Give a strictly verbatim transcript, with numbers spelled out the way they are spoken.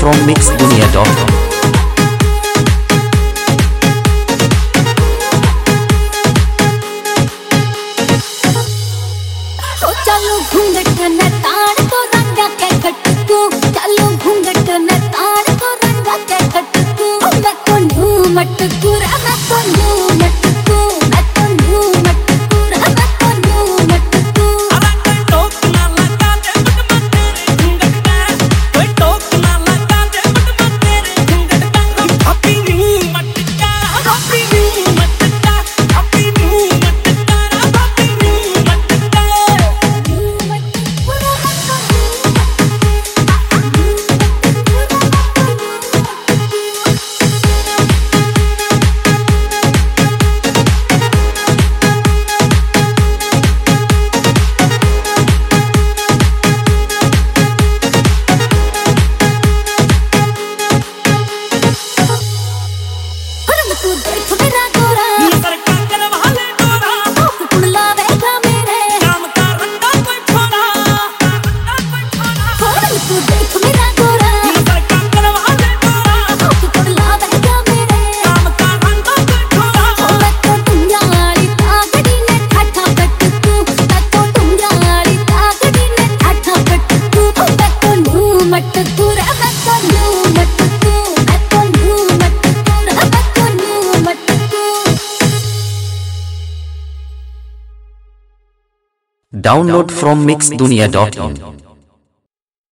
from mix dunia dot com। चलो घूंघट न ताड़ तो रंगा के खटकू, चलो घूंघट न ताड़ तो रंगा के खटकू। मैं तो नू मटकू रे, मैं तो नू मटकू, मैं तो नू मटकू रे, मैं तो नू मटकू। अरे कोई टोक ना लगा दे बट मैं तेरे घूंघट पे, कोई टोक ना लगा दे बट मैं तेरे घूंघट पे। अभी नू मटका, अभी नू मटका, अभी नू मटका, अभी नू मटका। तू देख मेरा गोरा, नजर का करवा ले गोरा, कुड़ लावेगा मेरे काम का रंगा कोई छोरा, रंगा कोई छोरा। तू देख मेरा गोरा, नजर का करवा ले गोरा, कुड़ लावेगा मेरे काम का रंगा कोई छोरा। मैं तो टुंगाड़ी तागड़ी ने ठाठा पटकू, मैं तो टुंगाड़ी तागड़ी ने ठाठा पटकू। मैं तो नू मटकू रे, मैं तो नू मटकू, मैं तो नू मटकू रे, मैं तो नू Matku. Download from mix dunia dot com।